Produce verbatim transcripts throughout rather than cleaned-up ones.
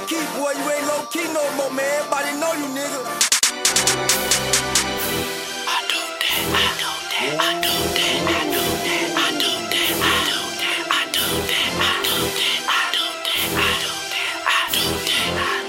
key, boy. You ain't low key no more, man. Everybody know you, nigga. I do that, I do that, I do that, I do that, I do that, I do that, I do that, I do that, I do that, I do that, I do that.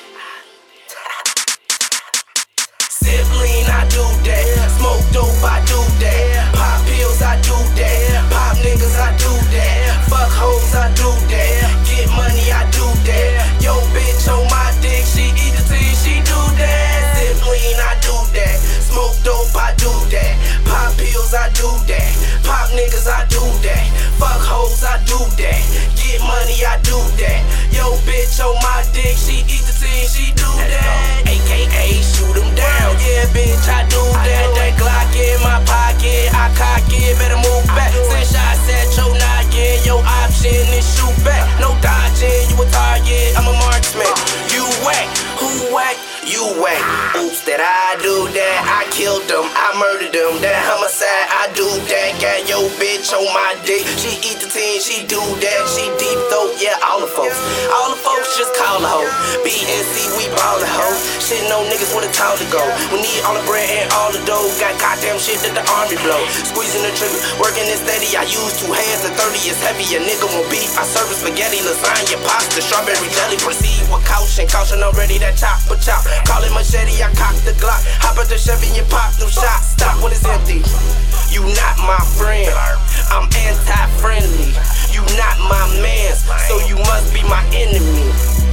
Sip lean, I do that. Smoke dope, I do that. Pop pills, I do that. Pop niggas, I do that. Fuck hoes, I do that. Get money, I do that. Yo, bitch on my dick, she eat the tea, she do that. Sip lean, I do that. Smoke dope, I do that. Pop pills, I do that. Pop niggas, I do that. Fuck hoes, I do that. Get money, I do that. Yo, bitch on my dick, she eat the tea, she do that. A K A shoot 'em down. Yeah, bitch, I do that. That Glock in my pocket, I cock it, better move back. Send shots at your noggin, your option is shoot back. No dodging, you a target, I'm a marksman. You whack, who whack? You whack. Oops, that I do that. I killed them, I murdered them. That homicide, I do that. Got your bitch on my dick. She eat the teen, she do that. She deep throat, yeah, all the folks. All the folks just call a hoe. B N C, we ballin' hoe. Shit, no niggas with a town to go. We need all the bread and all the dough. Got goddamn shit that the army blow. Squeezing the trigger, working it steady. I use two hands and thirty is heavy. A nigga won't beat. I serve spaghetti, lasagna, pasta, strawberry jelly. Proceed with caution, caution already. That chop for chop. Call it machete, I cock the Glock. Hop out the Chevy and pop them shots. Stop when it's empty. You not my friend. I'm anti-friendly. You not my mans, so you must be my enemy.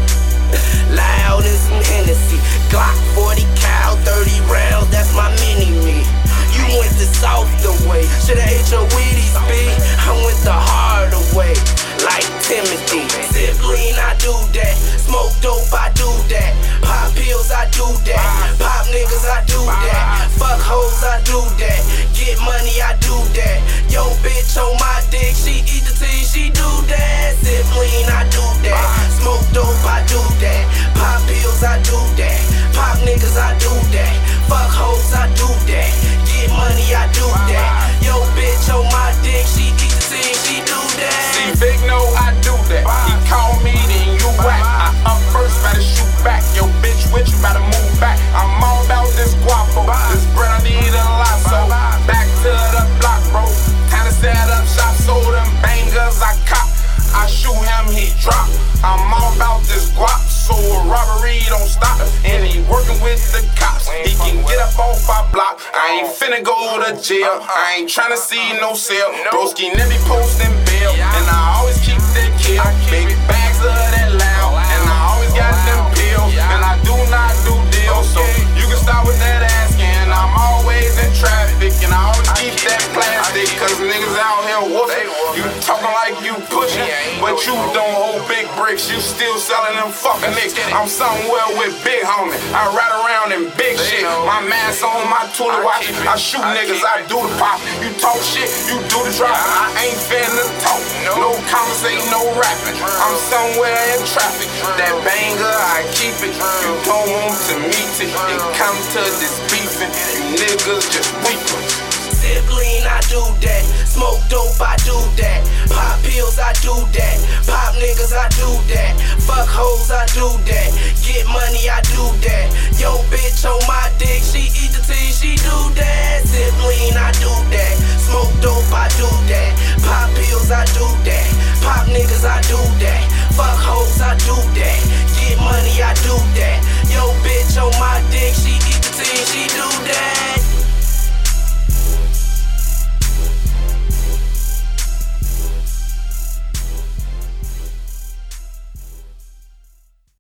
Loud as some Hennessy. Glock forty cal, thirty rounds. That's my mini-me. You went the soft away. Shoulda ate your Wheaties, B. I went the hard away. Like Timothy. Sip lean, I do that. Smoke dope, I do that. Pop pills, I do that. Pop niggas, I do that. Fuck hoes, I do that. Get money, I do that. Yo, bitch on my dick, she eat the tea, she do that. Sip lean, I do that. Smoke dope, I do that. Pop pills, I do that. Pop niggas, I do that. Fuck hoes, I do that. Get money, I do that. Yo, bitch on my dick, she eat the tea, she do that. See, Big know I do that. He call me, then you whack. I up first, better shoot back. Yo, bitch, with you, better move back. I'm all about this guapo. This bread, I need a lot, so back to the block, bro. Time to set up shop, so them bangers I cop. I shoot him, he drop. I'm all about this guap, so a robbery don't stop. And he working with the cops. He can get up off our block. I ain't finna go to jail. I ain't tryna see no sale. Broski never posting bail, and I always keep that kill. Baby bags of that loud, and I always got them pills. And I do not do deals, so you can stop with that asking. I'm always in traffic, and I always keep that plastic, cause niggas out here woofing. You talking like you pushing, but you don't hold big bricks. You still selling them fucking nicks. I'm somewhere with big homie. I ride around in big shit. My mask on, my tool watch. I shoot niggas, I do the pop. You talk shit, you do the drop. I ain't finna talk. No conversation, no rapping. I'm somewhere in traffic. That banger, I keep it. You don't want to meet it. It come to this beefing. You niggas just weeping. Sip lean, I do that. Smoke dope, I do that. Pop pills, I do that. Pop niggas, I do that. Fuck hoes, I do that. Get money, I do that. Yo, bitch on my dick, she eat the tea, she do that. Sip lean, I do that. Smoke dope, I do that. Pop pills, I do that. Pop niggas, I do that. Fuck hoes, I do that. Get money, I do that.